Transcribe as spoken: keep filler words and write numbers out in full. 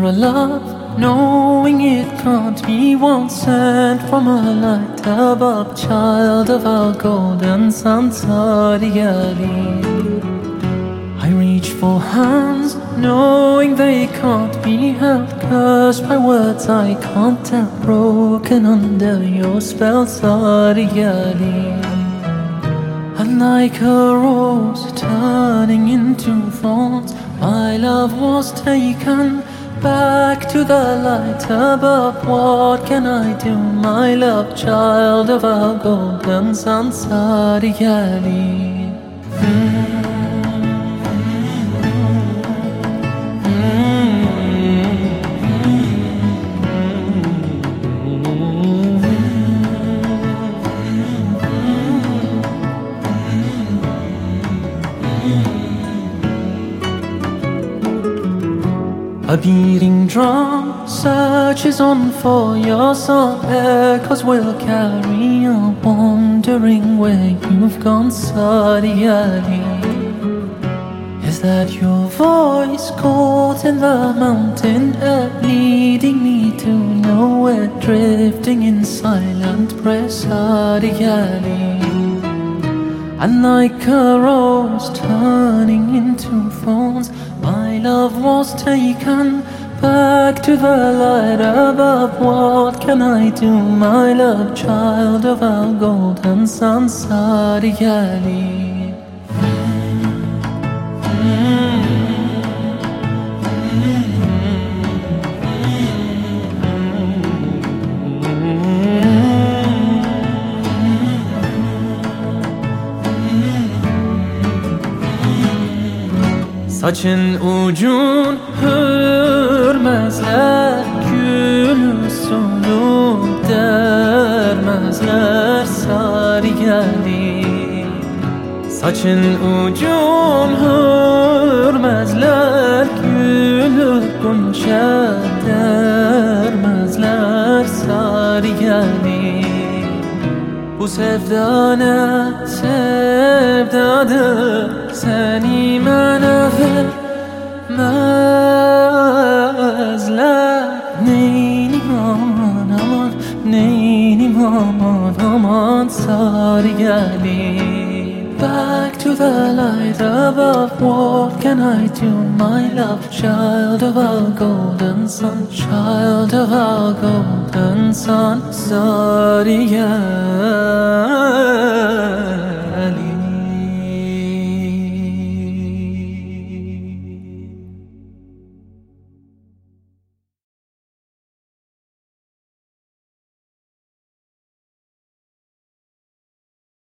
a love, knowing it can't be one sent from a light above, child of our golden sun, Sadiali. I reach for hands, knowing they can't be held, cursed by words I can't tell, broken under your spell, Sadiali. And like a rose turning into thorns, my love was taken back to the light above. What can I do, my love, child of our golden sun, Sadiali? A beating drum searches on for your song, echoes will carry on, wondering where you've gone, Sadiali. Is that your voice caught in the mountain air, leading me to nowhere, drifting in silent prayer, Sadiali? And like a rose turning into thorns, my love was taken back to the light above. What can I do, my love, child of our golden sun, Sadiali? Saçın ucun hürmezler, gülü sonu dermezler, Sadiali. Saçın ucun hürmezler, gülü gonca dermezler, Sadiali. Bu sevda ne sevdadır, seni bana vermezler. Neynim aman aman, neynim aman aman, Sadiali. Back to the light above, what can I do, my love, child of our golden sun, child of our golden sun, Sadiali.